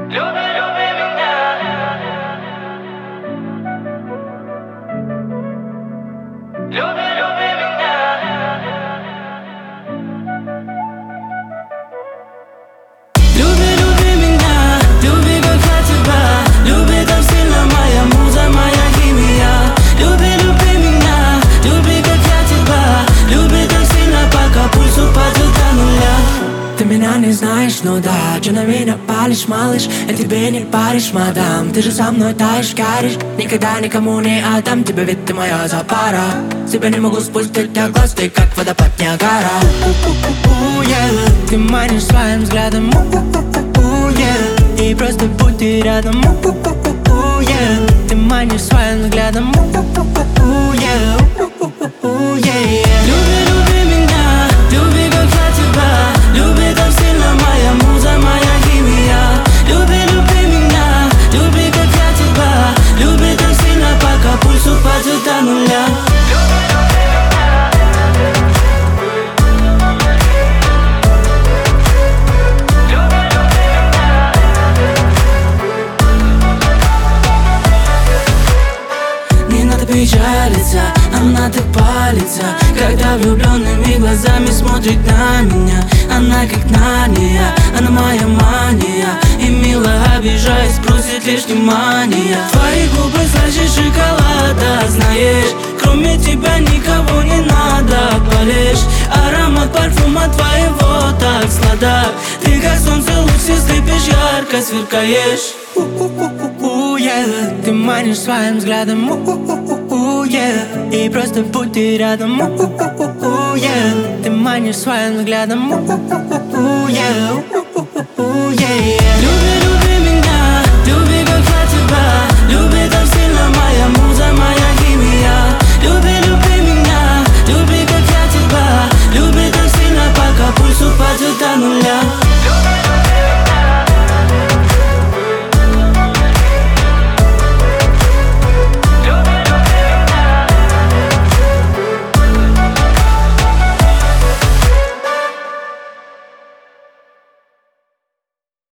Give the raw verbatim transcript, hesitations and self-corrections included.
Люби, люби меня. Люби, люби меня. Люби, люби меня, люби, как я тебя. Люби так сильно, моя муза, моя химия. Люби, люби меня, люби, как я тебя. Люби так сильно, пока пульс упадет до нуля. Ты меня не знаешь, ну да, че на меня палишь, малыш? Я тебе не паришь, мадам. Ты же со мной таешь, каришь. Никогда никому не отдам тебя, ведь ты моя запара. Тебя не могу спустить от глаз, ты как водопад Ниагара. Ты манишь своим взглядом, и просто будь ты рядом. Ты манишь своим взглядом. Люби, люби меня, люби, как я тебя. Люби так сильно, моя муза, моя химия. Люби, люби меня, люби, как я тебя. Люби так сильно, пока пульс упадет до нуля. Не надо печалиться, а надо палиться, когда влюбленными глазами смотрит на меня. Она как Нарния, она моя мания. И мило обижаясь, просит лишь внимания. Твои губы слаще шоколада, знаешь. Кроме тебя никого не надо, болеешь. Аромат парфюма твоего так сладок. Ты как солнце, луч, и слепишь, ярко сверкаешь. Ты манишь своим взглядом, и просто будь ты рядом. Ты манишь своим взглядом.